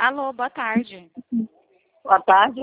Alô, boa tarde. Boa tarde.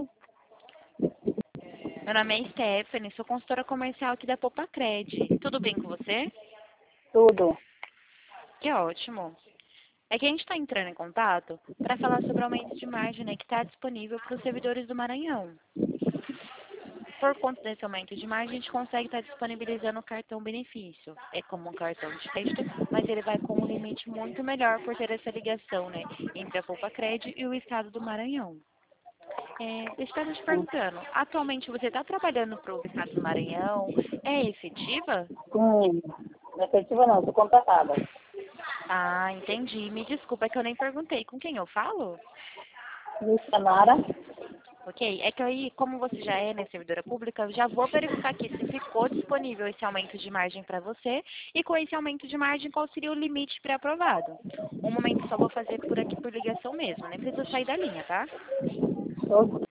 Meu nome é Stephanie, sou consultora comercial aqui da Popacred. Tudo bem com você? Tudo. Que ótimo. É que a gente está entrando em contato para falar sobre o aumento de margem, né, que está disponível para os servidores do Maranhão. Por conta desse aumento de margem, a gente consegue estar disponibilizando o cartão benefício. É como um cartão de crédito, mas ele vai com um limite muito melhor por ter essa ligação, né, entre a Popacred e o estado do Maranhão. Deixa eu estar te perguntando, atualmente você está trabalhando para o estado do Maranhão? É efetiva? Não é efetiva não, sou contratada. Ah, entendi. Me desculpa, é que eu nem perguntei. Com quem eu falo? Missionária. Ok, é que aí, como você já é, né, servidora pública, eu já vou verificar aqui se ficou disponível esse aumento de margem para você e com esse aumento de margem, qual seria o limite pré-aprovado. Um momento, só vou fazer por aqui por ligação mesmo, nem precisa sair da linha, tá? Sou-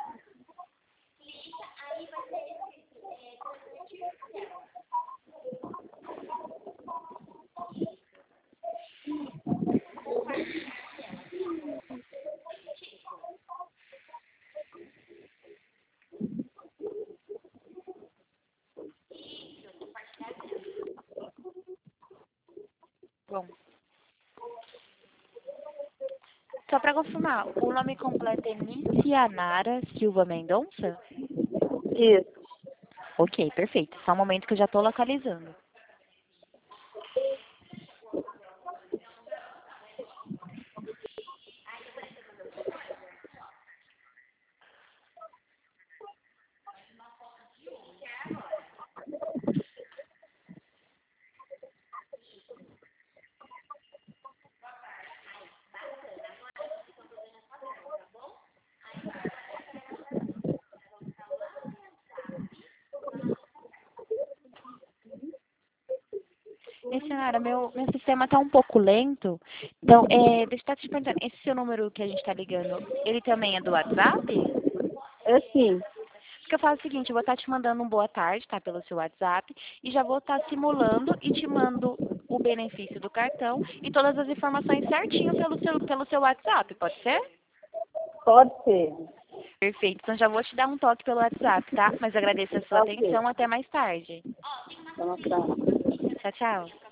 Bom, só para confirmar, o nome completo é Nicianara Silva Mendonça? Isso. Ok, perfeito. Só um momento que eu já estou localizando. Nicianara, meu sistema está um pouco lento. Então, deixa eu estar te perguntando, esse seu número que a gente está ligando, ele também é do WhatsApp? É sim. Porque eu faço o seguinte, eu vou estar te mandando um boa tarde, tá? Pelo seu WhatsApp, e já vou estar simulando e te mando o benefício do cartão e todas as informações certinho pelo seu WhatsApp, pode ser? Pode ser. Perfeito, então já vou te dar um toque pelo WhatsApp, tá? Mas agradeço a sua Ok. atenção, até mais tarde. Vamos lá. Tchau, tchau.